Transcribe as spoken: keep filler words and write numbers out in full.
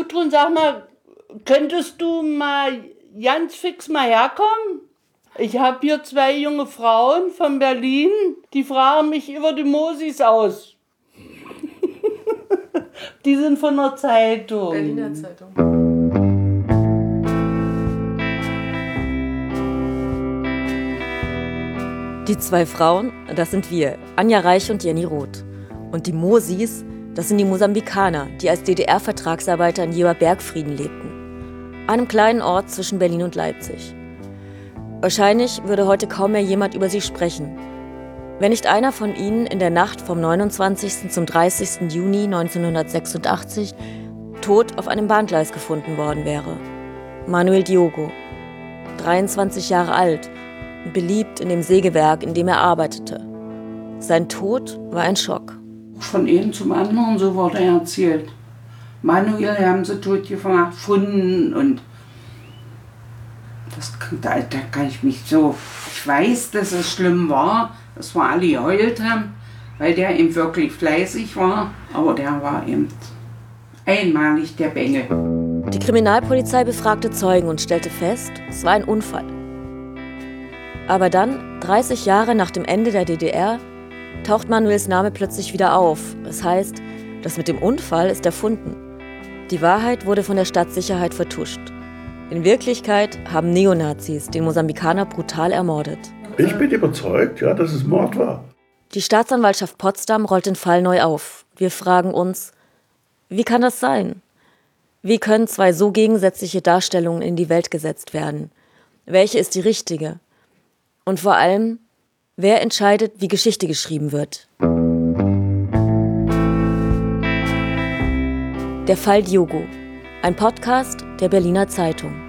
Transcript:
Gudrun, sag mal, könntest du mal ganz fix mal herkommen? Ich habe hier zwei junge Frauen von Berlin, die fragen mich über die Mosis aus. Die sind von der Zeitung. Berliner Zeitung. Die zwei Frauen, das sind wir, Anja Reich und Jenny Roth. Und die Mosis, das sind die Mosambikaner, die als D D R-Vertragsarbeiter in Jever-Bergfrieden lebten. Einem kleinen Ort zwischen Berlin und Leipzig. Wahrscheinlich würde heute kaum mehr jemand über sie sprechen, wenn nicht einer von ihnen in der Nacht vom neunundzwanzigsten zum dreißigsten Juni neunzehnhundertsechsundachtzig tot auf einem Bahngleis gefunden worden wäre. Manuel Diogo, dreiundzwanzig Jahre alt und beliebt in dem Sägewerk, in dem er arbeitete. Sein Tod war ein Schock. Von einem zum anderen, so wurde er erzählt. Manuel haben sie tot gefunden und das, da, da kann ich mich so, ich weiß, dass es schlimm war, dass wir alle geheult haben, weil der eben wirklich fleißig war, aber der war eben einmalig der Bengel. Die Kriminalpolizei befragte Zeugen und stellte fest, es war ein Unfall. Aber dann, dreißig Jahre nach dem Ende der D D R, taucht Manuels Name plötzlich wieder auf. Das heißt, das mit dem Unfall ist erfunden. Die Wahrheit wurde von der Stadtsicherheit vertuscht. In Wirklichkeit haben Neonazis den Mosambikaner brutal ermordet. Ich bin überzeugt, ja, dass es Mord war. Die Staatsanwaltschaft Potsdam rollt den Fall neu auf. Wir fragen uns, wie kann das sein? Wie können zwei so gegensätzliche Darstellungen in die Welt gesetzt werden? Welche ist die richtige? Und vor allem, wer entscheidet, wie Geschichte geschrieben wird? Der Fall Diogo, ein Podcast der Berliner Zeitung.